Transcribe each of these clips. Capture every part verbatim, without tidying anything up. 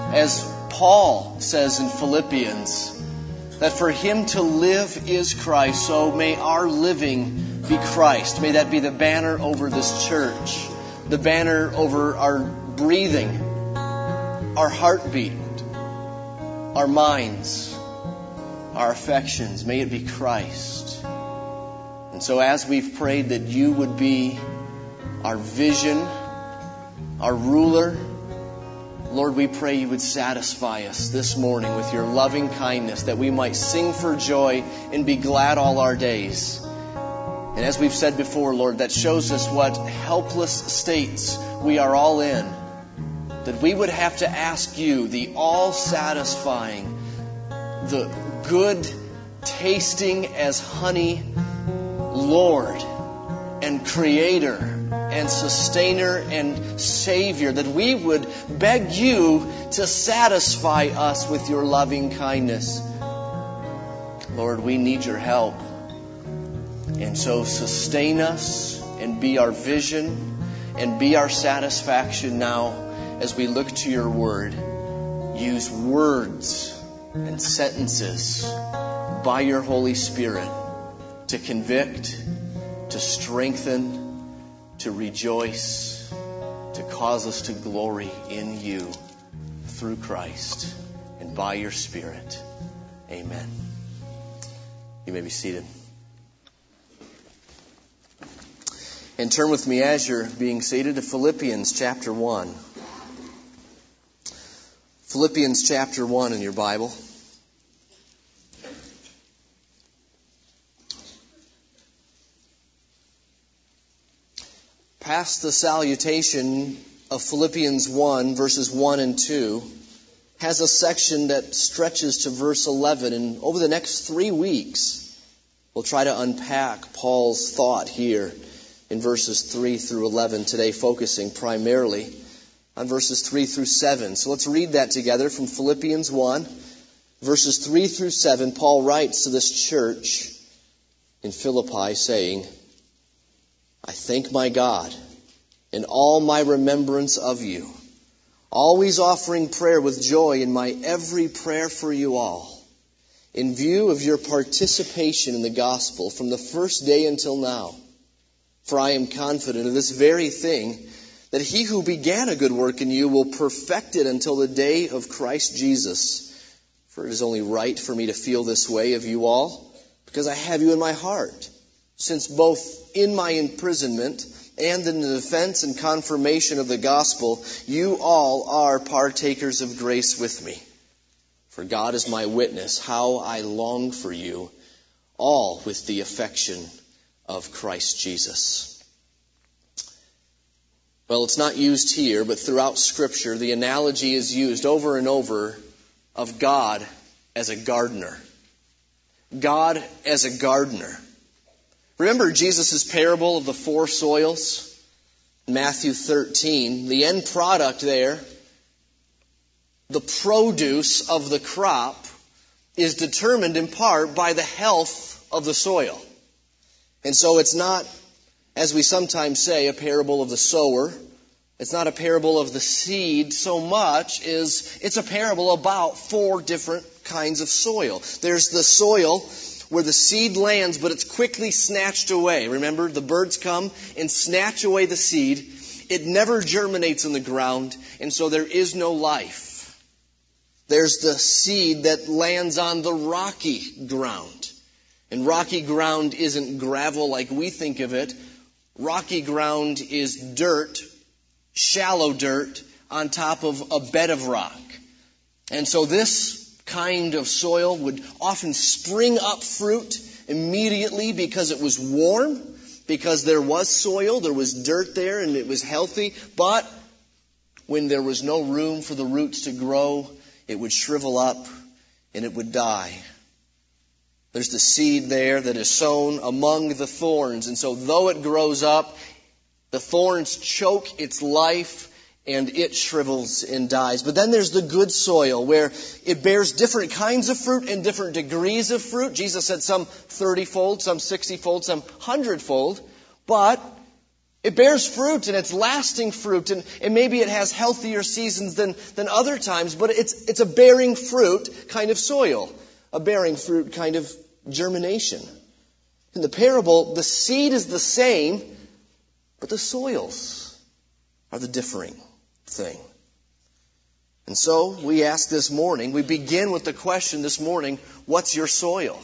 As Paul says in Philippians, that for him to live is Christ, so may our living be Christ. May that be the banner over this church, the banner over our breathing, our heartbeat, our minds, our affections. May it be Christ. And so as we've prayed that you would be our vision, our ruler, Lord, we pray you would satisfy us this morning with your loving kindness, that we might sing for joy and be glad all our days. And as we've said before, Lord, that shows us what helpless states we are all in, that we would have to ask you, the all-satisfying, the good tasting as honey Lord and Creator and Sustainer and Savior, that we would beg you to satisfy us with your loving kindness. Lord, we need your help. And so sustain us and be our vision and be our satisfaction now as we look to your word. Use words and sentences by your Holy Spirit to convict, to strengthen, to rejoice, to cause us to glory in you through Christ and by your Spirit. Amen. You may be seated. And turn with me as you're being seated to Philippians chapter one. Philippians chapter one in your Bible. Past the salutation of Philippians one, verses one and two, has a section that stretches to verse eleven. And over the next three weeks, we'll try to unpack Paul's thought here in verses three through eleven, today focusing primarily on verses three through seven. So let's read that together from Philippians one, verses three through seven. Paul writes to this church in Philippi saying, I thank my God in all my remembrance of you, always offering prayer with joy in my every prayer for you all, in view of your participation in the gospel from the first day until now. For I am confident of this very thing, that he who began a good work in you will perfect it until the day of Christ Jesus. For it is only right for me to feel this way of you all, because I have you in my heart, since both in my imprisonment and in the defense and confirmation of the gospel, you all are partakers of grace with me. For God is my witness, how I long for you, all with the affection of Christ Jesus. Well, it's not used here, but throughout Scripture, the analogy is used over and over of God as a gardener. God as a gardener. Remember Jesus' parable of the four soils? Matthew thirteen. The end product there, the produce of the crop, is determined in part by the health of the soil. And so it's not, as we sometimes say, a parable of the sower. It's not a parable of the seed so much as it's a parable about four different kinds of soil. There's the soil where the seed lands, but it's quickly snatched away. Remember, the birds come and snatch away the seed. It never germinates in the ground, and so there is no life. There's the seed that lands on the rocky ground. And rocky ground isn't gravel like we think of it. Rocky ground is dirt, shallow dirt, on top of a bed of rock. And so this kind of soil would often spring up fruit immediately because it was warm, because there was soil, there was dirt there, and it was healthy. But when there was no room for the roots to grow, it would shrivel up and it would die. There's the seed there that is sown among the thorns. And so though it grows up, the thorns choke its life and it shrivels and dies. But then there's the good soil where it bears different kinds of fruit and different degrees of fruit. Jesus said some thirty-fold, some sixty-fold, some one hundred-fold. But It bears fruit, and it's lasting fruit, and, and maybe it has healthier seasons than, than other times, but it's, it's a bearing fruit kind of soil, a bearing fruit kind of germination. In the parable, the seed is the same, but the soils are the differing thing. And so we ask this morning, we begin with the question this morning, what's your soil?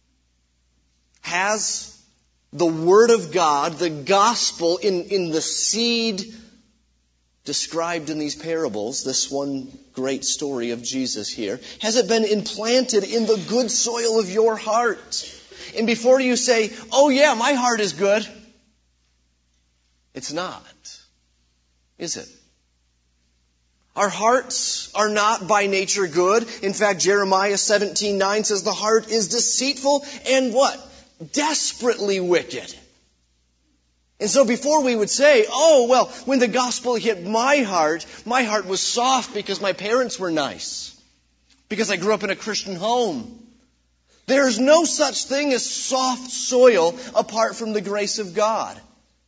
Has the Word of God, the gospel in, in the seed described in these parables, this one great story of Jesus here, has it been implanted in the good soil of your heart? And before you say, oh yeah, my heart is good, it's not, is it? Our hearts are not by nature good. In fact, Jeremiah seventeen nine says the heart is deceitful and what? Desperately wicked. And so before we would say, oh, well, when the gospel hit my heart, my heart was soft because my parents were nice, because I grew up in a Christian home. There's no such thing as soft soil apart from the grace of God.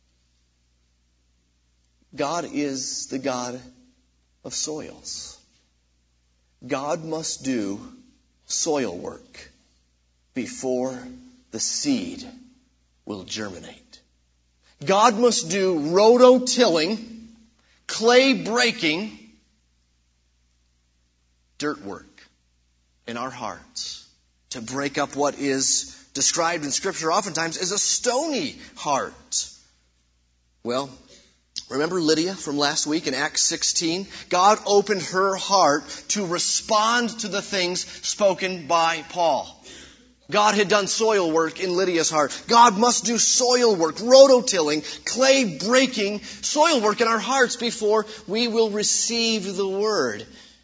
God is the God of soils. God must do soil work before the seed will germinate. God must do rototilling, clay breaking, dirt work in our hearts to break up what is described in Scripture oftentimes as a stony heart. Well, remember Lydia from last week in Acts sixteen? God opened her heart to respond to the things spoken by Paul. God had done soil work in Lydia's heart. God must do soil work, rototilling, clay breaking, soil work in our hearts before we will receive the Word.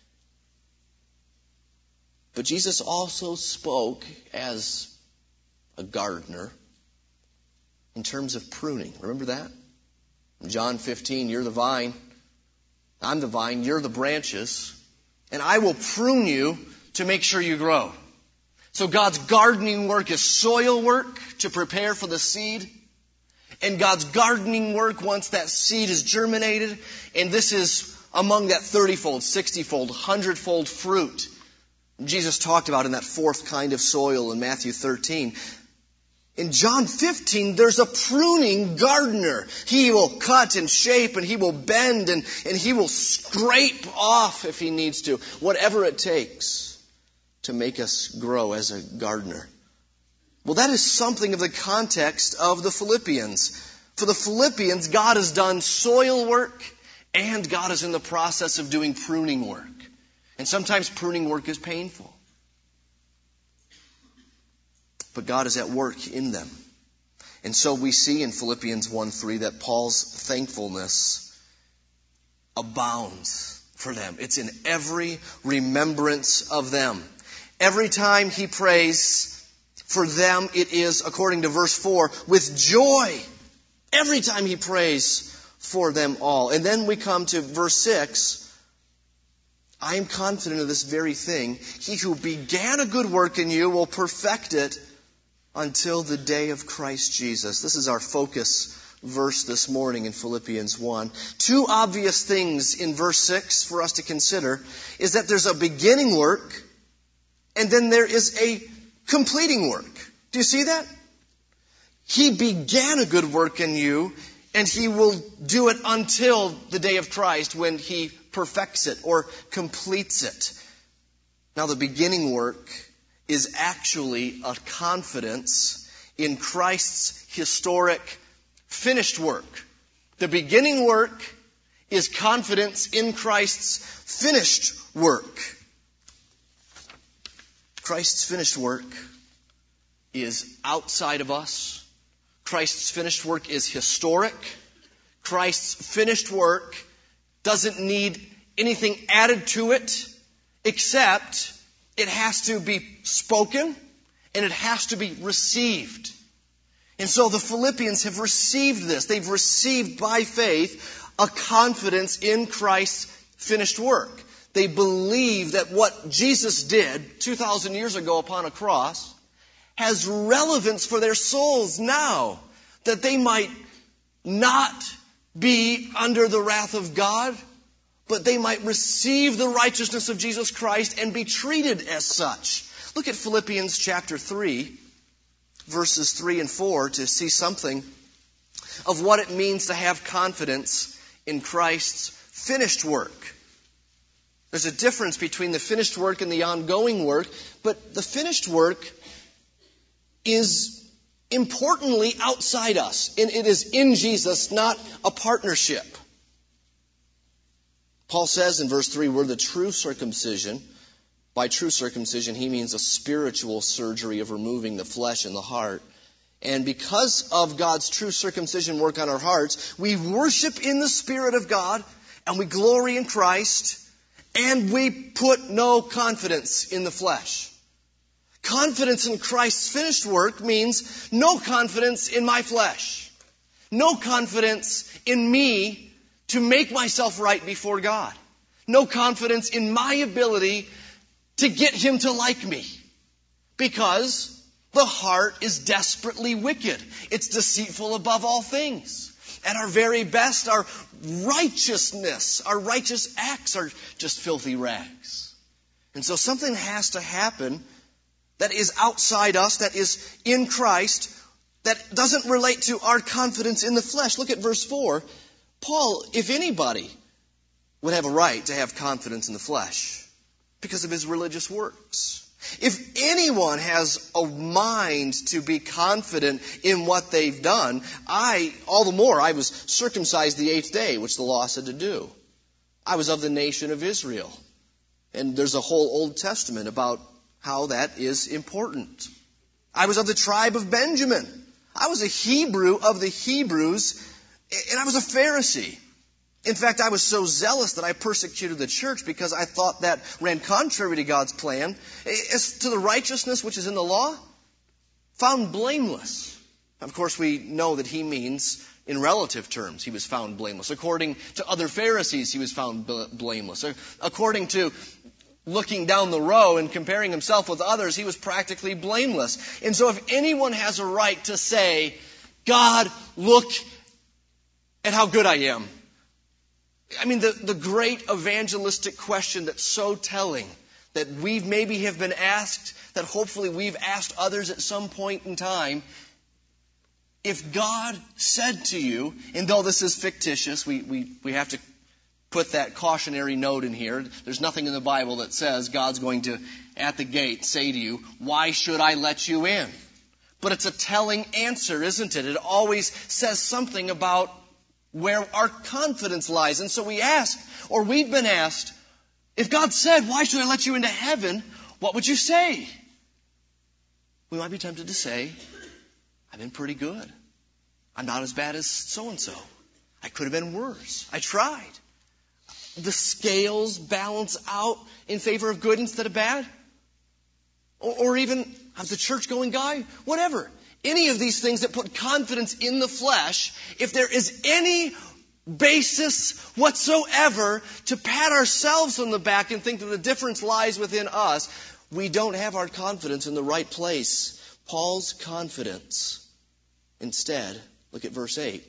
But Jesus also spoke as a gardener in terms of pruning. Remember that? In John fifteen, you're the vine, I'm the vine, you're the branches, and I will prune you to make sure you grow. So God's gardening work is soil work to prepare for the seed. And God's gardening work, once that seed is germinated, and this is among that thirty-fold, sixty-fold, one hundred-fold fruit Jesus talked about in that fourth kind of soil in Matthew thirteen. In John fifteen, there's a pruning gardener. He will cut and shape and he will bend and, and he will scrape off if he needs to, whatever it takes to make us grow as a gardener. Well, that is something of the context of the Philippians. For the Philippians, God has done soil work and God is in the process of doing pruning work. And sometimes pruning work is painful. But God is at work in them. And so we see in Philippians one three that Paul's thankfulness abounds for them. It's in every remembrance of them. Every time he prays for them, it is, according to verse four, with joy. Every time he prays for them all. And then we come to verse six. I am confident of this very thing. He who began a good work in you will perfect it until the day of Christ Jesus. This is our focus verse this morning in Philippians one. Two obvious things in verse six for us to consider is that there's a beginning work and then there is a completing work. Do you see that? He began a good work in you and he will do it until the day of Christ when he perfects it or completes it. Now the beginning work is actually a confidence in Christ's historic finished work. The beginning work is confidence in Christ's finished work. Christ's finished work is outside of us. Christ's finished work is historic. Christ's finished work doesn't need anything added to it except it has to be spoken and it has to be received. And so the Philippians have received this. They've received by faith a confidence in Christ's finished work. They believe that what Jesus did two thousand years ago upon a cross has relevance for their souls now, that they might not be under the wrath of God, but they might receive the righteousness of Jesus Christ and be treated as such. Look at Philippians chapter three, verses three and four to see something of what it means to have confidence in Christ's finished work. There's a difference between the finished work and the ongoing work, but the finished work is importantly outside us. And it is in Jesus, not a partnership. Paul says in verse three, we're the true circumcision. By true circumcision, he means a spiritual surgery of removing the flesh and the heart. And because of God's true circumcision work on our hearts, we worship in the Spirit of God, and we glory in Christ, and we put no confidence in the flesh. Confidence in Christ's finished work means no confidence in my flesh. No confidence in me to make myself right before God. No confidence in my ability to get Him to like me. Because the heart is desperately wicked. It's deceitful above all things. At our very best, our righteousness, our righteous acts are just filthy rags. And so something has to happen that is outside us, that is in Christ, that doesn't relate to our confidence in the flesh. Look at verse four. Paul, if anybody, would have a right to have confidence in the flesh because of his religious works. If anyone has a mind to be confident in what they've done, I, all the more, I was circumcised the eighth day, which the law said to do. I was of the nation of Israel. And there's a whole Old Testament about how that is important. I was of the tribe of Benjamin. I was a Hebrew of the Hebrews, and I was a Pharisee. In fact, I was so zealous that I persecuted the church because I thought that ran contrary to God's plan. As to the righteousness which is in the law, found blameless. Of course, we know that he means in relative terms he was found blameless. According to other Pharisees, he was found blameless. According to looking down the row and comparing himself with others, he was practically blameless. And so if anyone has a right to say, God, look at how good I am. I mean, the, the great evangelistic question that's so telling, that we maybe have been asked, that hopefully we've asked others at some point in time, if God said to you, and though this is fictitious, we, we, we have to put that cautionary note in here. There's nothing in the Bible that says God's going to, at the gate, say to you, why should I let you in? But it's a telling answer, isn't it? It always says something about where our confidence lies. And so we ask, or we've been asked, if God said, why should I let you into heaven? What would you say? We might be tempted to say, I've been pretty good. I'm not as bad as so-and-so. I could have been worse. I tried. The scales balance out in favor of good instead of bad. Or, or even, I was a church-going guy. Whatever. Any of these things that put confidence in the flesh, if there is any basis whatsoever to pat ourselves on the back and think that the difference lies within us, we don't have our confidence in the right place. Paul's confidence. Instead, look at verse eight.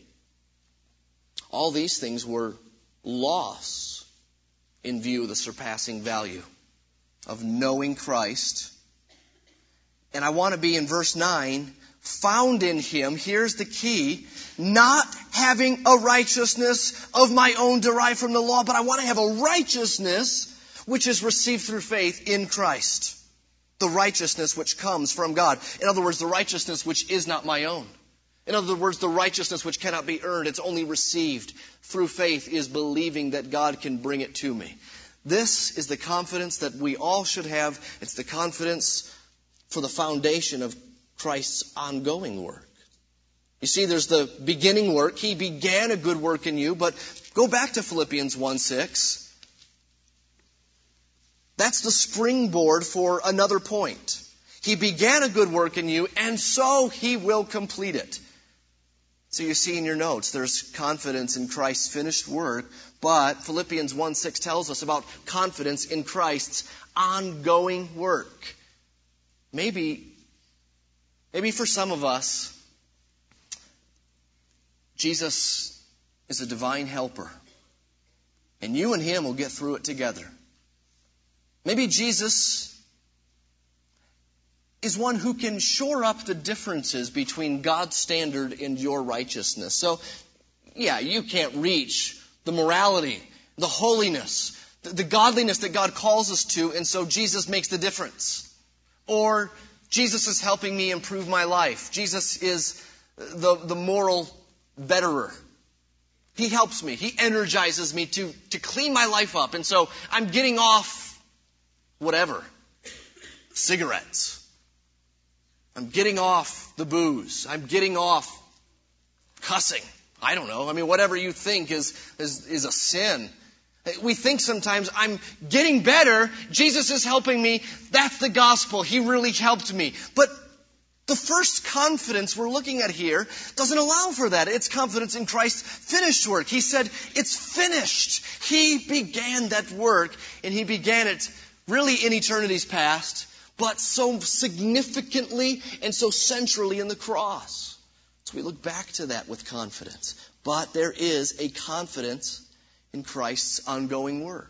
All these things were loss in view of the surpassing value of knowing Christ. And I want to be in verse nine, found in Him, here's the key, not having a righteousness of my own derived from the law, but I want to have a righteousness which is received through faith in Christ. The righteousness which comes from God. In other words, the righteousness which is not my own. In other words, the righteousness which cannot be earned, it's only received through faith, is believing that God can bring it to me. This is the confidence that we all should have. It's the confidence for the foundation of Christ's ongoing work. You see, there's the beginning work. He began a good work in you, but go back to Philippians one six. That's the springboard for another point. He began a good work in you, and so He will complete it. So you see in your notes, there's confidence in Christ's finished work, but Philippians one six tells us about confidence in Christ's ongoing work. Maybe, maybe for some of us, Jesus is a divine helper. And you and him will get through it together. Maybe Jesus is one who can shore up the differences between God's standard and your righteousness. So, yeah, you can't reach the morality, the holiness, the, the godliness that God calls us to, and so Jesus makes the difference. Or Jesus is helping me improve my life. Jesus is the, the moral betterer. He helps me. He energizes me to, to clean my life up. And so I'm getting off whatever. Cigarettes. I'm getting off the booze. I'm getting off cussing. I don't know. I mean, whatever you think is, is, is a sin. We think sometimes I'm getting better. Jesus is helping me. That's the gospel. He really helped me. But the first confidence we're looking at here doesn't allow for that. It's confidence in Christ's finished work. He said, it's finished. He began that work, and He began it really in eternity's past, but so significantly and so centrally in the cross. So we look back to that with confidence. But there is a confidence in Christ's ongoing work.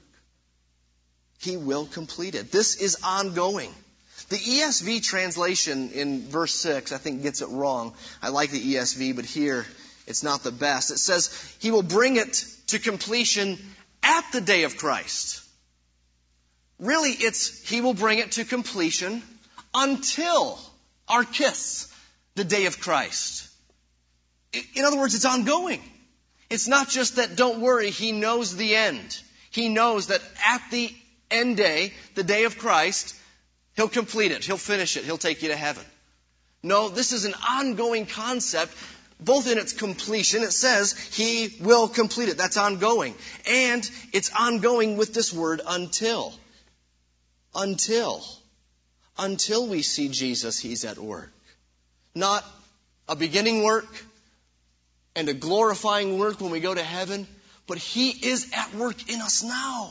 He will complete it. This is ongoing. The E S V translation in verse six, I think, gets it wrong. I like the E S V, but here it's not the best. It says, He will bring it to completion at the day of Christ. Really, it's He will bring it to completion until our kiss, the day of Christ. In other words, it's ongoing. It's not just that, don't worry, He knows the end. He knows that at the end day, the day of Christ, He'll complete it. He'll finish it. He'll take you to heaven. No, this is an ongoing concept, both in its completion. It says He will complete it. That's ongoing. And it's ongoing with this word until. Until. Until we see Jesus, He's at work. Not a beginning work and a glorifying work when we go to heaven, but He is at work in us now.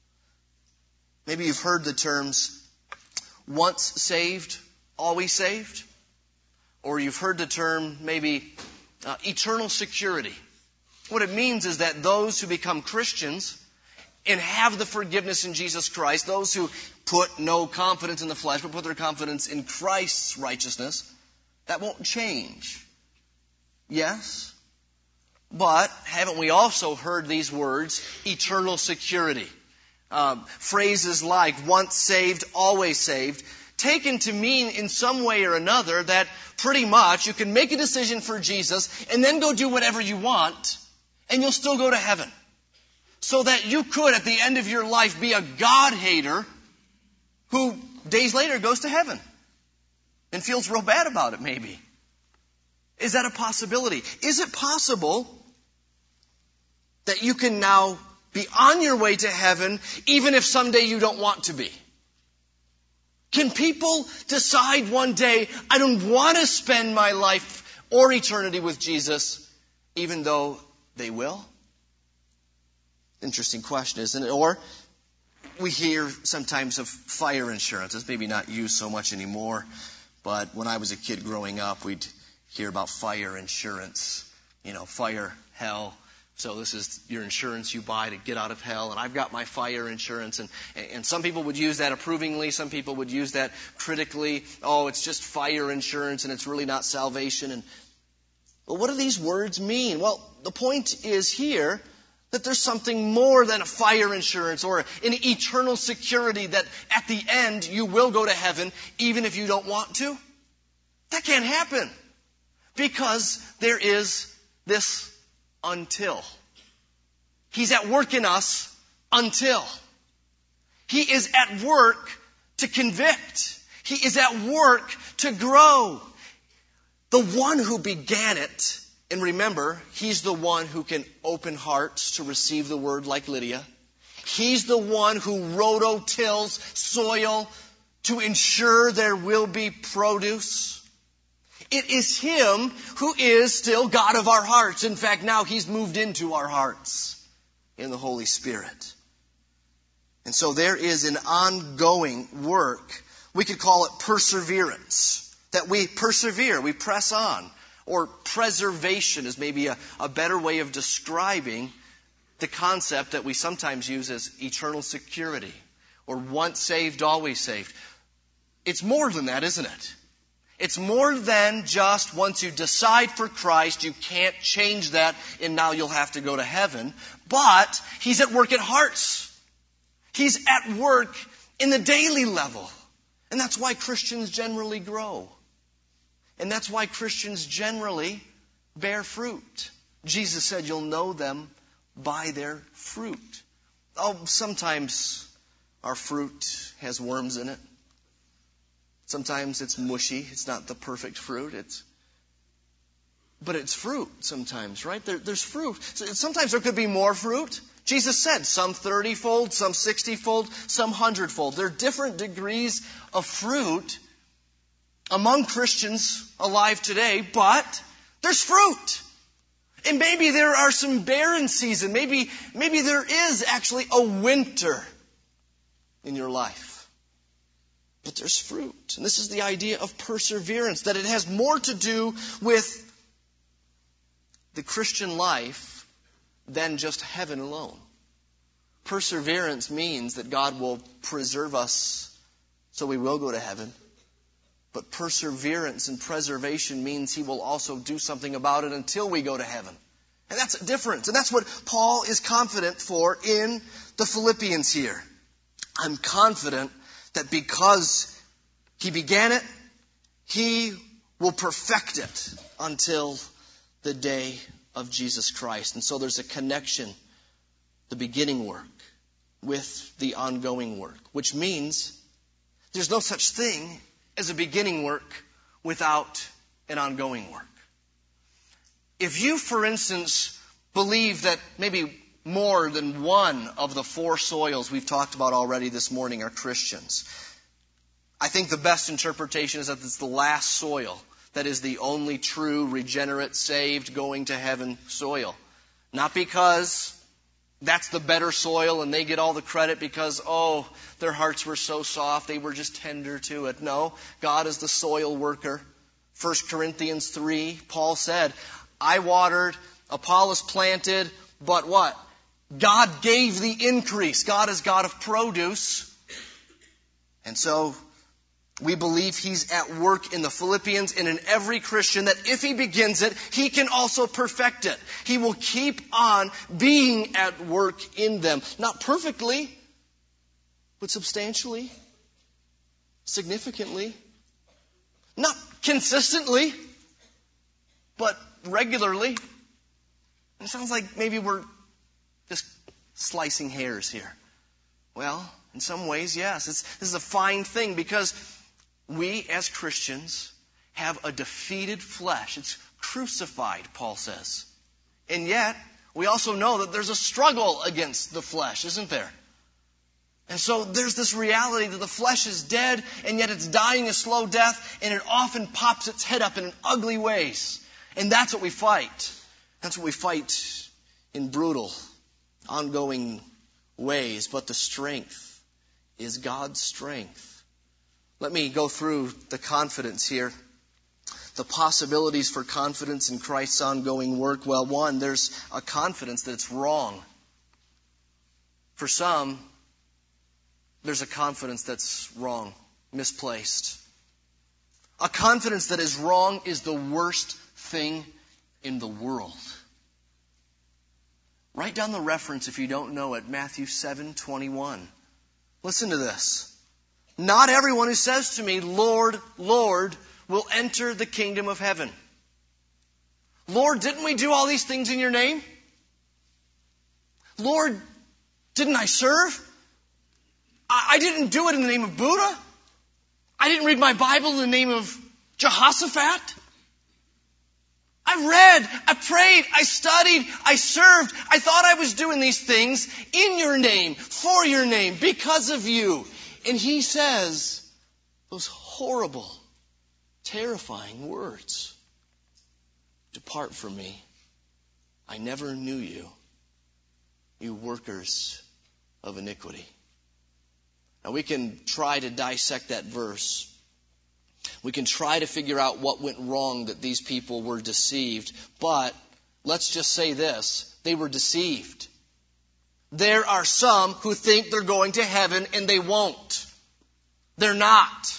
Maybe you've heard the terms once saved, always saved. Or you've heard the term maybe uh, eternal security. What it means is that those who become Christians and have the forgiveness in Jesus Christ, those who put no confidence in the flesh, but put their confidence in Christ's righteousness, that won't change. Yes? But haven't we also heard these words, eternal security? Um, phrases like once saved, always saved, taken to mean in some way or another that pretty much you can make a decision for Jesus and then go do whatever you want and you'll still go to heaven. So that you could, at the end of your life, be a God-hater who days later goes to heaven and feels real bad about it, maybe. Is that a possibility? Is it possible that you can now be on your way to heaven even if someday you don't want to be? Can people decide one day, I don't want to spend my life or eternity with Jesus, even though they will? Interesting question, isn't it? Or we hear sometimes of fire insurance. It's maybe not used so much anymore, but when I was a kid growing up, we'd hear about fire insurance. You know, fire, hell. So this is your insurance you buy to get out of hell. And I've got my fire insurance. And, and some people would use that approvingly. Some people would use that critically. Oh, it's just fire insurance and it's really not salvation. And but what do these words mean? Well, the point is here that there's something more than a fire insurance or an eternal security that at the end you will go to heaven even if you don't want to. That can't happen because there is this until. He's at work in us until. He is at work to convict. He is at work to grow. The one who began it, and remember, He's the one who can open hearts to receive the word like Lydia. He's the one who rototills soil to ensure there will be produce. It is Him who is still God of our hearts. In fact, now He's moved into our hearts in the Holy Spirit. And so there is an ongoing work. We could call it perseverance. That we persevere, we press on. Or preservation is maybe a, a better way of describing the concept that we sometimes use as eternal security, or once saved, always saved. It's more than that, isn't it? It's more than just once you decide for Christ, you can't change that and now you'll have to go to heaven. But He's at work at hearts. He's at work in the daily level. And that's why Christians generally grow. And that's why Christians generally bear fruit. Jesus said you'll know them by their fruit. Oh, sometimes our fruit has worms in it. Sometimes it's mushy. It's not the perfect fruit. It's, but it's fruit sometimes, right? There, there's fruit. Sometimes there could be more fruit. Jesus said some thirty-fold, some sixty-fold, some hundred-fold. There are different degrees of fruit among Christians alive today, but there's fruit. And maybe there are some barren seasons. Maybe, maybe there is actually a winter in your life. But there's fruit. And this is the idea of perseverance, that it has more to do with the Christian life than just heaven alone. Perseverance means that God will preserve us so we will go to heaven. But perseverance and preservation means He will also do something about it until we go to heaven. And that's a difference. And that's what Paul is confident for in the Philippians here. I'm confident that because He began it, He will perfect it until the day of Jesus Christ. And so there's a connection, the beginning work with the ongoing work, which means there's no such thing as a beginning work without an ongoing work. If you, for instance, believe that maybe more than one of the four soils we've talked about already this morning are Christians, I think the best interpretation is that it's the last soil that is the only true, regenerate, saved, going to heaven soil. Not because that's the better soil and they get all the credit because, oh, their hearts were so soft, they were just tender to it. No, God is the soil worker. First Corinthians three, Paul said, I watered, Apollos planted, but what? God gave the increase. God is God of produce. And so we believe He's at work in the Philippians and in every Christian, that if he begins it, he can also perfect it. He will keep on being at work in them. Not perfectly, but substantially, significantly. Not consistently, but regularly. It sounds like maybe we're just slicing hairs here. Well, in some ways, yes. It's, this is a fine thing because we as Christians have a defeated flesh. It's crucified, Paul says. And yet, we also know that there's a struggle against the flesh, isn't there? And so there's this reality that the flesh is dead, and yet it's dying a slow death, and it often pops its head up in ugly ways. And that's what we fight. That's what we fight in brutal, ongoing ways. But the strength is God's strength. Let me go through the confidence here. The possibilities for confidence in Christ's ongoing work. Well, one, there's a confidence that it's wrong. For some, there's a confidence that's wrong, misplaced. A confidence that is wrong is the worst thing in the world. Write down the reference if you don't know it, Matthew seven twenty-one. Listen to this. Not everyone who says to me, Lord, Lord, will enter the kingdom of heaven. Lord, didn't we do all these things in your name? Lord, didn't I serve? I, I didn't do it in the name of Buddha. I didn't read my Bible in the name of Jehoshaphat. I read, I prayed, I studied, I served. I thought I was doing these things in your name, for your name, because of you. And he says those horrible, terrifying words. Depart from me. I never knew you, you workers of iniquity. Now we can try to dissect that verse. We can try to figure out what went wrong that these people were deceived. But let's just say this. They were deceived. There are some who think they're going to heaven and they won't. They're not.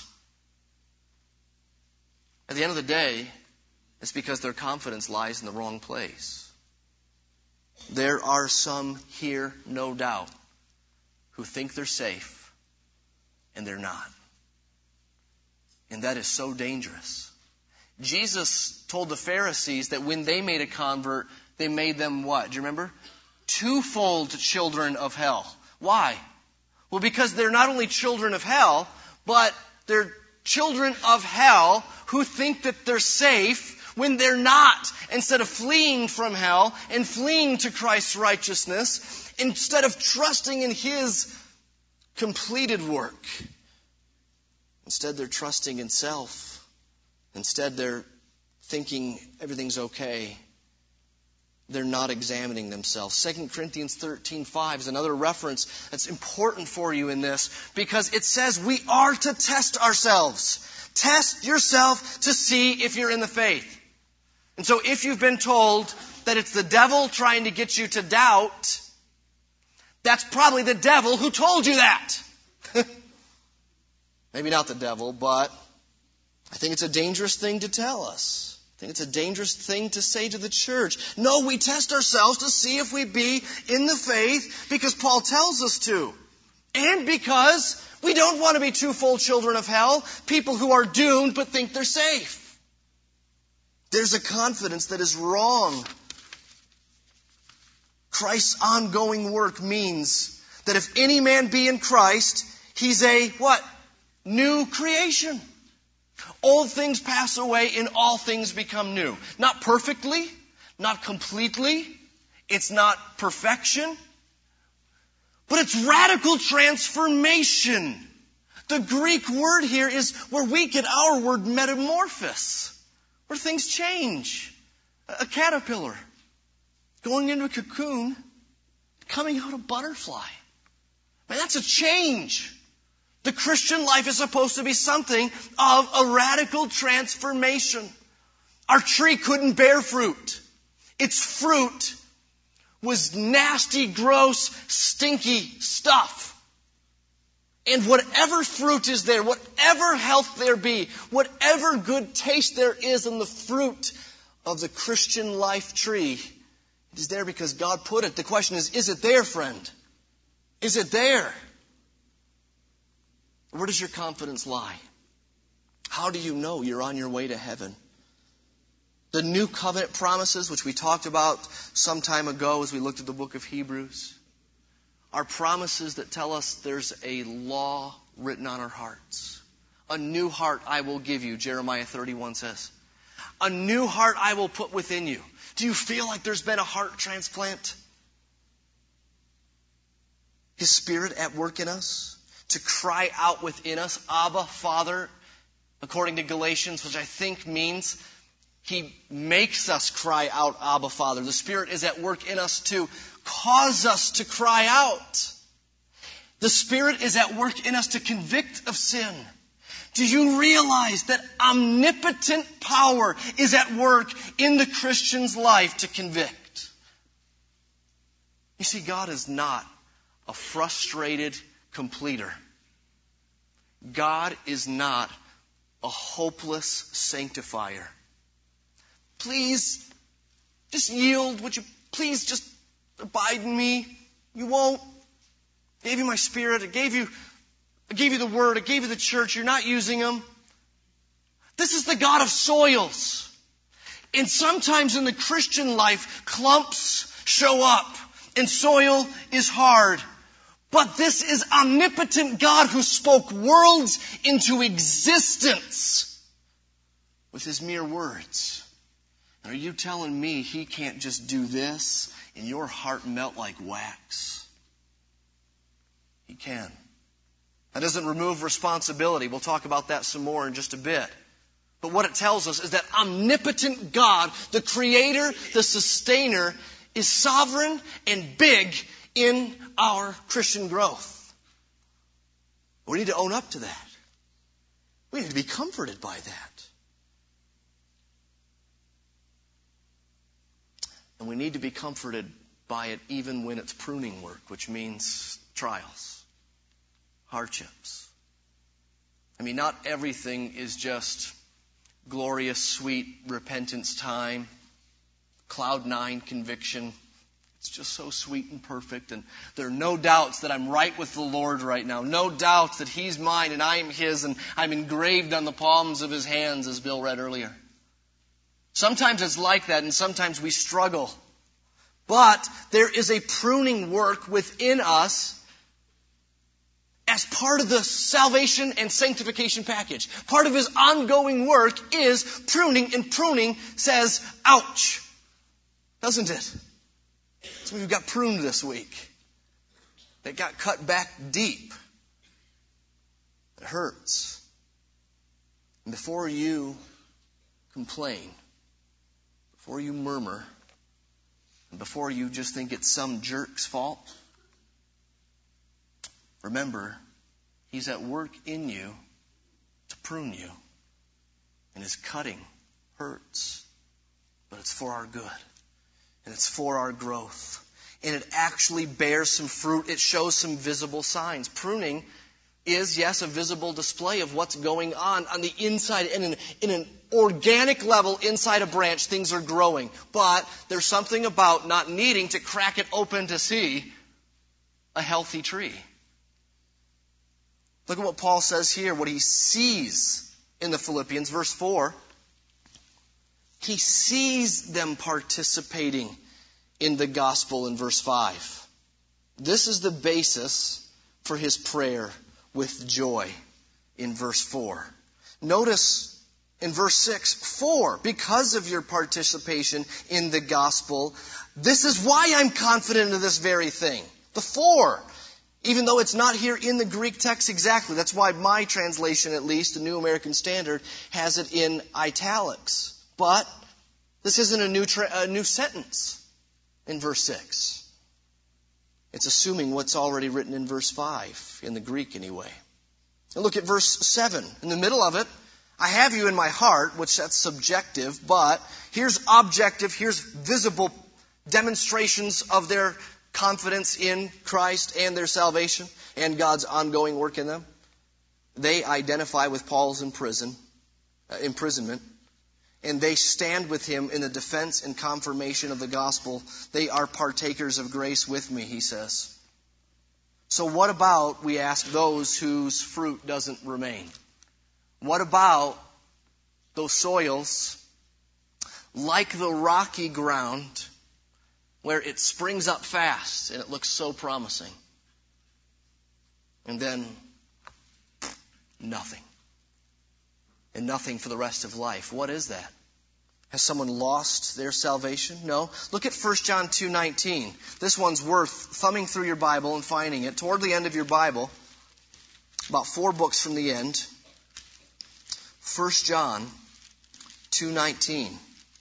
At the end of the day, it's because their confidence lies in the wrong place. There are some here, no doubt, who think they're safe and they're not. And that is so dangerous. Jesus told the Pharisees that when they made a convert, they made them what? Do you remember? Twofold children of hell. Why? Well, because they're not only children of hell, but they're children of hell who think that they're safe when they're not. Instead of fleeing from hell and fleeing to Christ's righteousness, instead of trusting in His completed work, instead they're trusting in self. Instead they're thinking everything's okay. They're not examining themselves. Second Corinthians thirteen five is another reference that's important for you in this, because it says we are to test ourselves. Test yourself to see if you're in the faith. And so if you've been told that it's the devil trying to get you to doubt, that's probably the devil who told you that. Maybe not the devil, but I think it's a dangerous thing to tell us. I think it's a dangerous thing to say to the church. No, we test ourselves to see if we be in the faith because Paul tells us to. And because we don't want to be twofold children of hell, people who are doomed but think they're safe. There's a confidence that is wrong. Christ's ongoing work means that if any man be in Christ, he's a what? New creation. Old things pass away and all things become new. Not perfectly, not completely. It's not perfection. But it's radical transformation. The Greek word here is where we get our word metamorphosis, where things change. A caterpillar going into a cocoon, coming out a butterfly. Man, that's a change. The Christian life is supposed to be something of a radical transformation. Our tree couldn't bear fruit. Its fruit was nasty, gross, stinky stuff. And whatever fruit is there, whatever health there be, whatever good taste there is in the fruit of the Christian life tree, it is there because God put it. The question is, is it there, friend? Is it there? Where does your confidence lie? How do you know you're on your way to heaven? The new covenant promises, which we talked about some time ago as we looked at the book of Hebrews, are promises that tell us there's a law written on our hearts. A new heart I will give you, Jeremiah thirty-one says. A new heart I will put within you. Do you feel like there's been a heart transplant? His Spirit at work in us to cry out within us, Abba, Father, according to Galatians, which I think means He makes us cry out, Abba, Father. The Spirit is at work in us to cause us to cry out. The Spirit is at work in us to convict of sin. Do you realize that omnipotent power is at work in the Christian's life to convict? You see, God is not a frustrated completer. God is not a hopeless sanctifier. Please, just yield. Would you please just abide in me? You won't. I gave you my Spirit. I gave you, I gave you the Word. I gave you the church. You're not using them. This is the God of soils. And sometimes in the Christian life, clumps show up and soil is hard. But this is omnipotent God who spoke worlds into existence with His mere words. And are you telling me He can't just do this and your heart melt like wax? He can. That doesn't remove responsibility. We'll talk about that some more in just a bit. But what it tells us is that omnipotent God, the Creator, the Sustainer, is sovereign and big in our Christian growth. We need to own up to that. We need to be comforted by that. And we need to be comforted by it even when it's pruning work, which means trials, hardships. I mean, not everything is just glorious, sweet repentance time, cloud nine conviction. It's just so sweet and perfect, and there are no doubts that I'm right with the Lord right now. No doubts that He's mine and I am His, and I'm engraved on the palms of His hands, as Bill read earlier. Sometimes it's like that, and sometimes we struggle. But there is a pruning work within us as part of the salvation and sanctification package. Part of His ongoing work is pruning, and pruning says, ouch, doesn't it? Some of you got pruned this week. They got cut back deep. It hurts. And before you complain, before you murmur, and before you just think it's some jerk's fault, remember, He's at work in you to prune you. And His cutting hurts, but it's for our good. And it's for our growth. And it actually bears some fruit. It shows some visible signs. Pruning is, yes, a visible display of what's going on on the inside. And in, in an organic level inside a branch, things are growing. But there's something about not needing to crack it open to see a healthy tree. Look at what Paul says here, what he sees in the Philippians, verse four. He sees them participating in the gospel in verse five. This is the basis for his prayer with joy in verse four. Notice in verse six, for, because of your participation in the gospel, this is why I'm confident of this very thing. The for, even though it's not here in the Greek text exactly. That's why my translation, at least, the New American Standard, has it in italics. But this isn't a new tra- a new sentence in verse six. It's assuming what's already written in verse five, in the Greek anyway. And look at verse seven. In the middle of it, I have you in my heart, which that's subjective, but here's objective, here's visible demonstrations of their confidence in Christ and their salvation and God's ongoing work in them. They identify with Paul's imprison, uh, imprisonment. And they stand with him in the defense and confirmation of the gospel. They are partakers of grace with me, he says. So what about, we ask, those whose fruit doesn't remain? What about those soils, like the rocky ground, where it springs up fast and it looks so promising? And then, nothing. And nothing for the rest of life. What is that? Has someone lost their salvation? No. Look at First John two nineteen. This one's worth thumbing through your Bible and finding it. Toward the end of your Bible, about four books from the end, First John two nineteen.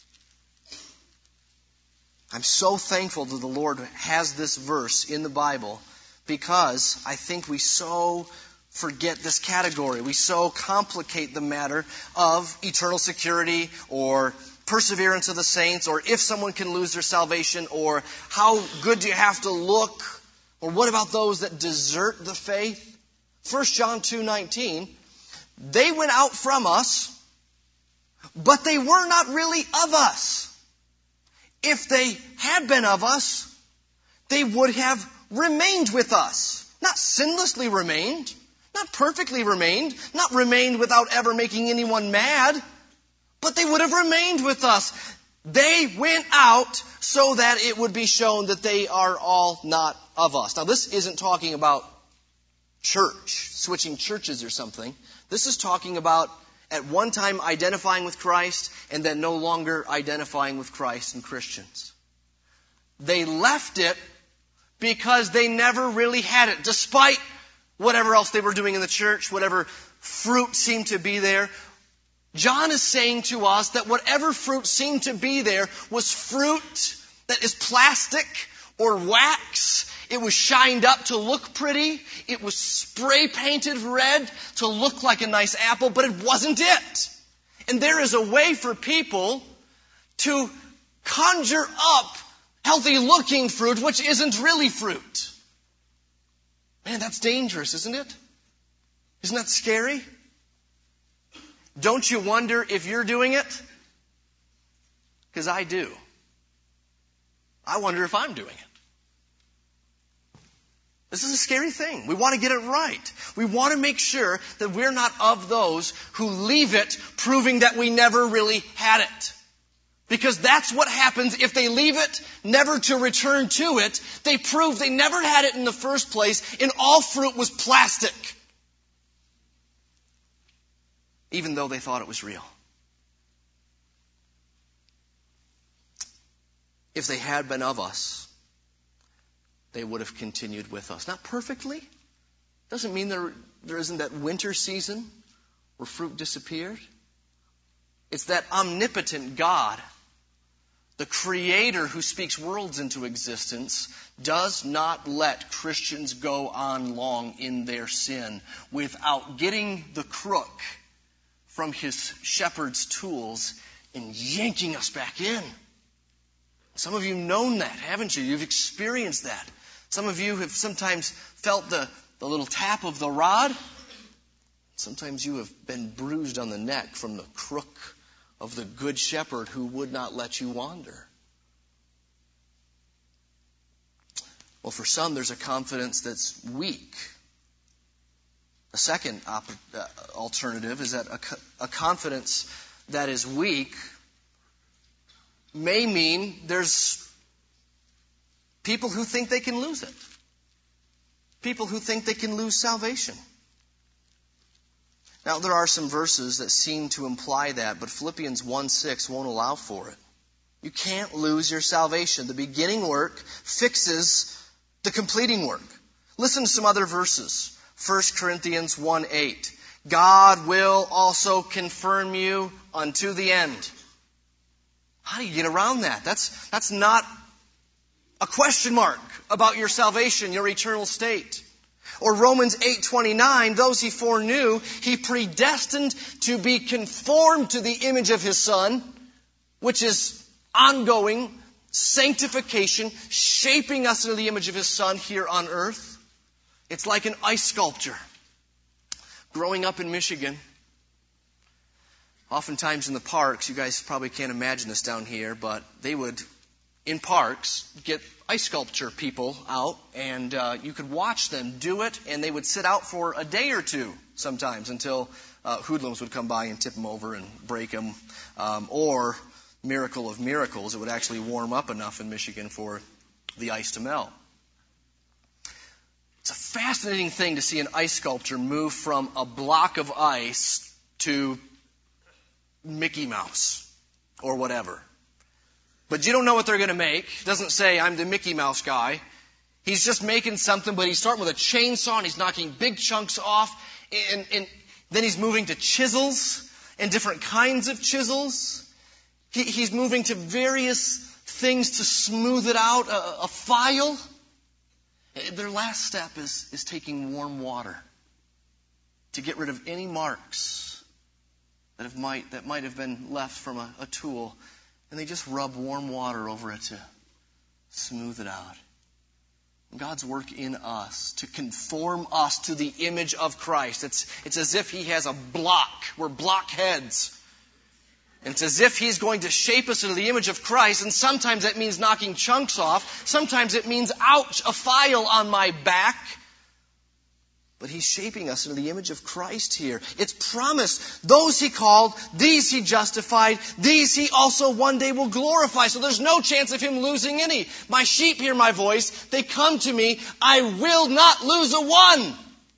I'm so thankful that the Lord has this verse in the Bible, because I think we so forget this category. We so complicate the matter of eternal security or perseverance of the saints, or if someone can lose their salvation, or how good do you have to look, or what about those that desert the faith? First John two nineteen, they went out from us, but they were not really of us. If they had been of us, they would have remained with us. Not sinlessly remained, not perfectly remained, not remained without ever making anyone mad, but they would have remained with us. They went out so that it would be shown that they are all not of us. Now, this isn't talking about church, switching churches or something. This is talking about at one time identifying with Christ and then no longer identifying with Christ and Christians. They left it because they never really had it, despite whatever else they were doing in the church, whatever fruit seemed to be there. John is saying to us that whatever fruit seemed to be there was fruit that is plastic or wax. It was shined up to look pretty. It was spray painted red to look like a nice apple, but it wasn't it. And there is a way for people to conjure up healthy looking fruit, which isn't really fruit. Man, that's dangerous, isn't it? Isn't that scary? Don't you wonder if you're doing it? Because I do. I wonder if I'm doing it. This is a scary thing. We want to get it right. We want to make sure that we're not of those who leave it proving that we never really had it. Because that's what happens if they leave it never to return to it. They prove they never had it in the first place, and all fruit was plastic. Even though they thought it was real. If they had been of us, they would have continued with us. Not perfectly. Doesn't mean there, there isn't that winter season where fruit disappeared. It's that omnipotent God, the Creator who speaks worlds into existence, does not let Christians go on long in their sin without getting the crook from His shepherd's tools and yanking us back in. Some of you have known that, haven't you? You've experienced that. Some of you have sometimes felt the, the little tap of the rod. Sometimes you have been bruised on the neck from the crook of the good shepherd who would not let you wander. Well, for some, there's a confidence that's weak. A second op- uh, alternative is that a, co- a confidence that is weak may mean there's people who think they can lose it. People who think they can lose salvation. Now, there are some verses that seem to imply that, but Philippians one six won't allow for it. You can't lose your salvation. The beginning work fixes the completing work. Listen to some other verses. First Corinthians one eight. God will also confirm you unto the end. How do you get around that? That's, that's not a question mark about your salvation, your eternal state. Or Romans eight twenty-nine, those He foreknew, He predestined to be conformed to the image of His Son, which is ongoing sanctification, shaping us into the image of His Son here on earth. It's like an ice sculpture. Growing up in Michigan, oftentimes in the parks, you guys probably can't imagine this down here, but they would, in parks, get ice sculpture people out, and uh, you could watch them do it, and they would sit out for a day or two sometimes until uh, hoodlums would come by and tip them over and break them. Um, or, miracle of miracles, it would actually warm up enough in Michigan for the ice to melt. It's a fascinating thing to see an ice sculpture move from a block of ice to Mickey Mouse or whatever. But you don't know what they're going to make. It doesn't say, I'm the Mickey Mouse guy. He's just making something, but he's starting with a chainsaw and he's knocking big chunks off. And, and then he's moving to chisels and different kinds of chisels. He, he's moving to various things to smooth it out, a, a file. Their last step is, is taking warm water to get rid of any marks that have might that might have been left from a, a tool. And they just rub warm water over it to smooth it out. God's work in us to conform us to the image of Christ. It's, it's as if He has a block. We're blockheads. And it's as if He's going to shape us into the image of Christ. And sometimes that means knocking chunks off. Sometimes it means, ouch, a file on my back. But He's shaping us into the image of Christ here. It's promised. Those He called, these He justified, these He also one day will glorify. So there's no chance of Him losing any. My sheep hear my voice. They come to me. I will not lose a one.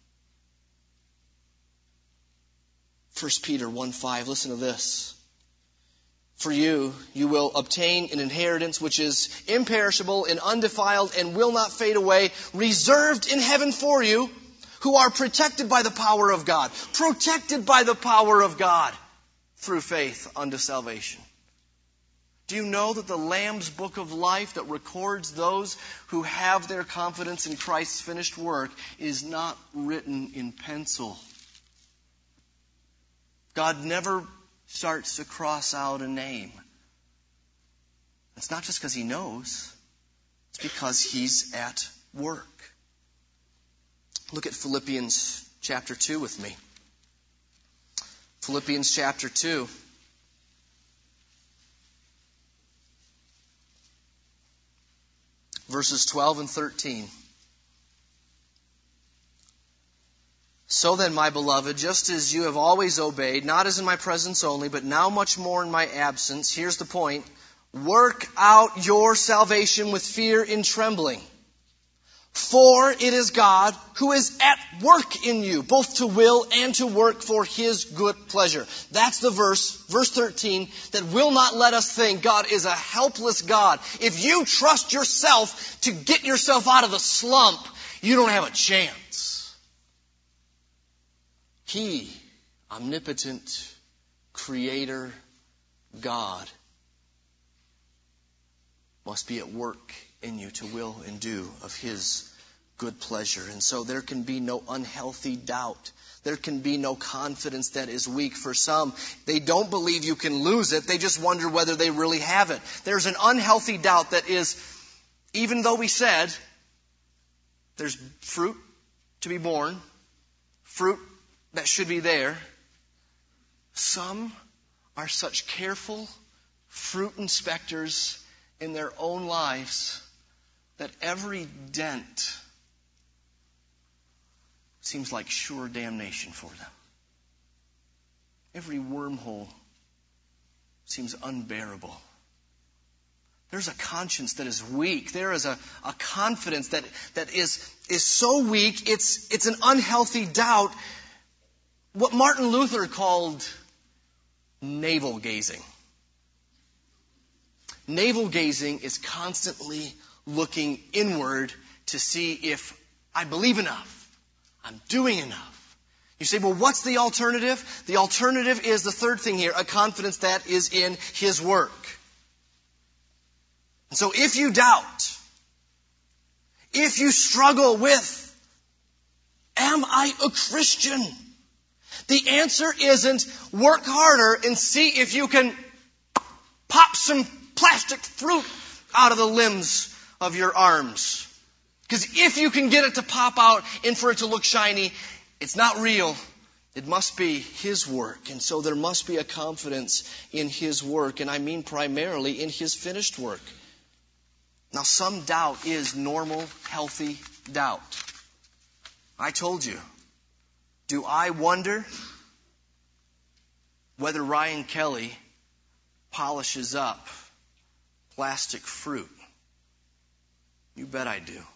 First Peter one five, listen to this. For you, you will obtain an inheritance which is imperishable and undefiled and will not fade away, reserved in heaven for you, who are protected by the power of God. Protected by the power of God through faith unto salvation. Do you know that the Lamb's Book of Life that records those who have their confidence in Christ's finished work is not written in pencil? God never starts to cross out a name. It's not just because He knows. It's because He's at work. Look at Philippians chapter two with me. Philippians chapter two. Verses twelve and thirteen. So then, my beloved, just as you have always obeyed, not as in my presence only, but now much more in my absence, here's the point, work out your salvation with fear and trembling. For it is God who is at work in you, both to will and to work for His good pleasure. That's the verse, verse thirteen, that will not let us think God is a helpless God. If you trust yourself to get yourself out of the slump, you don't have a chance. He, omnipotent, creator, God, must be at work in you to will and do of His good pleasure. And so there can be no unhealthy doubt. There can be no confidence that is weak. For some, they don't believe you can lose it. They just wonder whether they really have it. There's an unhealthy doubt that is, even though we said there's fruit to be born, fruit that should be there, some are such careful fruit inspectors in their own lives that every dent seems like sure damnation for them. Every wormhole seems unbearable. There's a conscience that is weak. There is a, a confidence that, that is, is so weak, it's, it's an unhealthy doubt. What Martin Luther called navel gazing. Navel gazing is constantly looking inward to see if I believe enough, I'm doing enough. You say, well, what's the alternative? The alternative is the third thing here, a confidence that is in His work. And so if you doubt, if you struggle with, am I a Christian? The answer isn't work harder and see if you can pop some plastic fruit out of the limbs of your arms. Because if you can get it to pop out and for it to look shiny, it's not real. It must be His work. And so there must be a confidence in His work. And I mean primarily in His finished work. Now, some doubt is normal, healthy doubt. I told you. Do I wonder whether Ryan Kelly polishes up plastic fruit? You bet I do.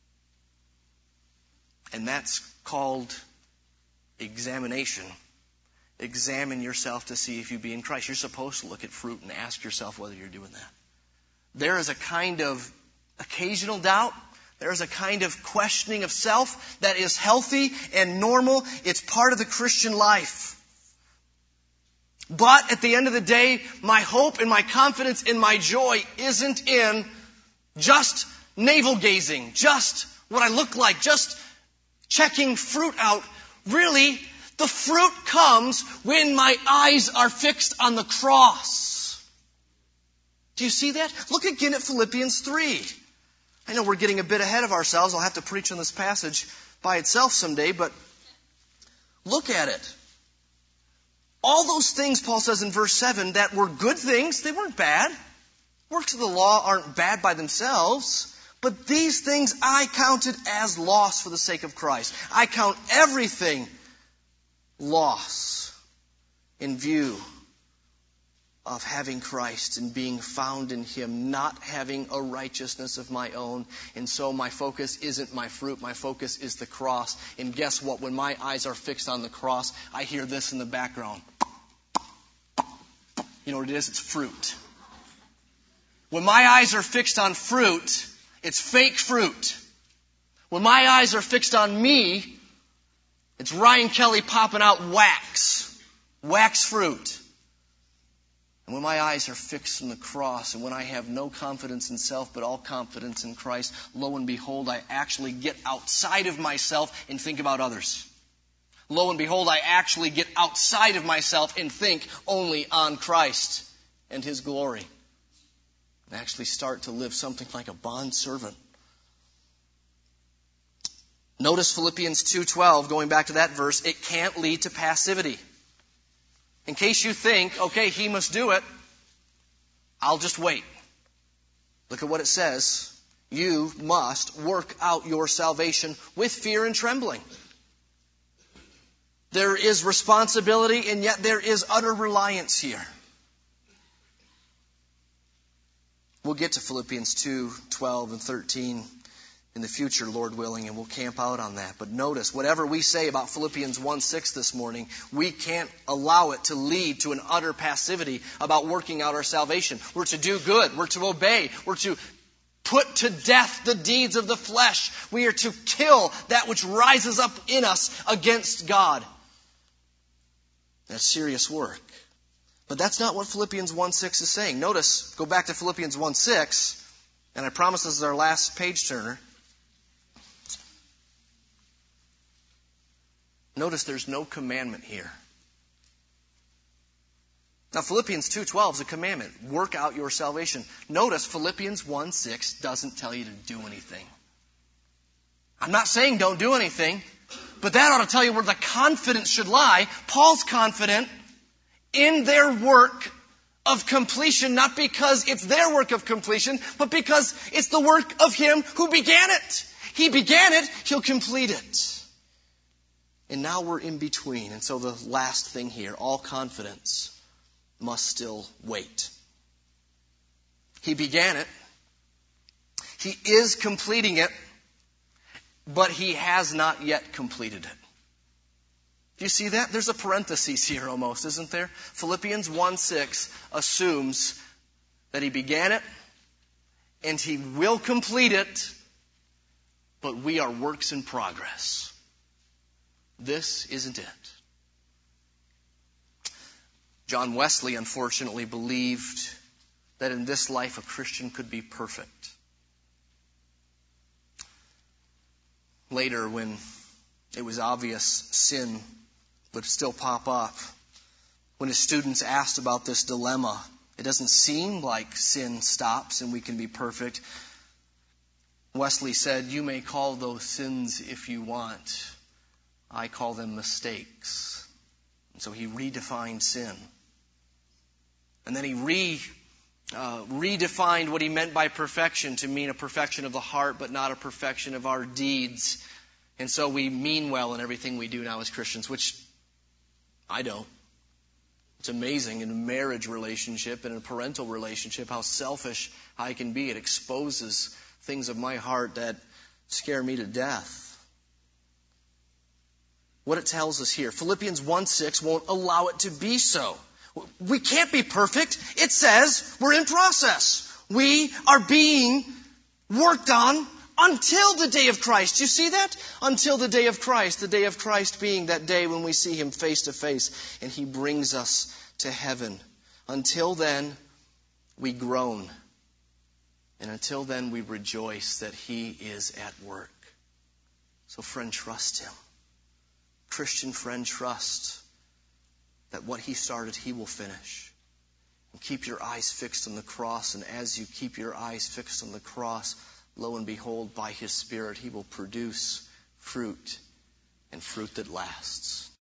And that's called examination. Examine yourself to see if you be in Christ. You're supposed to look at fruit and ask yourself whether you're doing that. There is a kind of occasional doubt. There is a kind of questioning of self that is healthy and normal. It's part of the Christian life. But at the end of the day, my hope and my confidence and my joy isn't in just navel gazing, just what I look like, just checking fruit out. Really, the fruit comes when my eyes are fixed on the cross. Do you see that? Look again at Philippians three. I know we're getting a bit ahead of ourselves. I'll have to preach on this passage by itself someday, but look at it. All those things, Paul says in verse seven, that were good things, they weren't bad. Works of the law aren't bad by themselves. But these things I counted as loss for the sake of Christ. I count everything loss in view of having Christ and being found in Him, not having a righteousness of my own. And so my focus isn't my fruit, my focus is the cross. And guess what? When my eyes are fixed on the cross, I hear this in the background. You know what it is? It's fruit. When my eyes are fixed on fruit, it's fake fruit. When my eyes are fixed on me, it's Ryan Kelly popping out wax. Wax fruit. And when my eyes are fixed on the cross, and when I have no confidence in self but all confidence in Christ, lo and behold, I actually get outside of myself and think about others. Lo and behold, I actually get outside of myself and think only on Christ and His glory. And actually start to live something like a bondservant. Notice Philippians two twelve, going back to that verse, it can't lead to passivity. In case you think, okay, he must do it, I'll just wait. Look at what it says. You must work out your salvation with fear and trembling. There is responsibility, and yet there is utter reliance here. We'll get to Philippians two twelve and thirteen in the future, Lord willing, and we'll camp out on that. But notice, whatever we say about Philippians one six this morning, we can't allow it to lead to an utter passivity about working out our salvation. We're to do good. We're to obey. We're to put to death the deeds of the flesh. We are to kill that which rises up in us against God. That's serious work. But that's not what Philippians one six is saying. Notice, go back to Philippians one six, and I promise this is our last page turner. Notice there's no commandment here. Now Philippians two twelve is a commandment. Work out your salvation. Notice Philippians one six doesn't tell you to do anything. I'm not saying don't do anything, but that ought to tell you where the confidence should lie. Paul's confident in their work of completion, not because it's their work of completion, but because it's the work of Him who began it. He began it, He'll complete it. And now we're in between. And so the last thing here, all confidence must still wait. He began it. He is completing it, but He has not yet completed it. Do you see that? There's a parenthesis here almost, isn't there? Philippians one six assumes that He began it and He will complete it, but we are works in progress. This isn't it. John Wesley, unfortunately, believed that in this life a Christian could be perfect. Later, when it was obvious sin would still pop up, when his students asked about this dilemma, it doesn't seem like sin stops and we can be perfect. Wesley said, "You may call those sins if you want. I call them mistakes." And so he redefined sin. And then he re, uh, redefined what he meant by perfection to mean a perfection of the heart, but not a perfection of our deeds. And so we mean well in everything we do now as Christians, which I don't. It's amazing in a marriage relationship and in a parental relationship how selfish I can be. It exposes things of my heart that scare me to death. What it tells us here, Philippians one six won't allow it to be so. We can't be perfect. It says we're in process. We are being worked on until the day of Christ. You see that? Until the day of Christ. The day of Christ being that day when we see Him face to face and He brings us to heaven. Until then, we groan. And until then, we rejoice that He is at work. So friend, trust Him. Christian friend, trust that what He started, He will finish. And keep your eyes fixed on the cross. And as you keep your eyes fixed on the cross, lo and behold, by His Spirit, He will produce fruit, and fruit that lasts.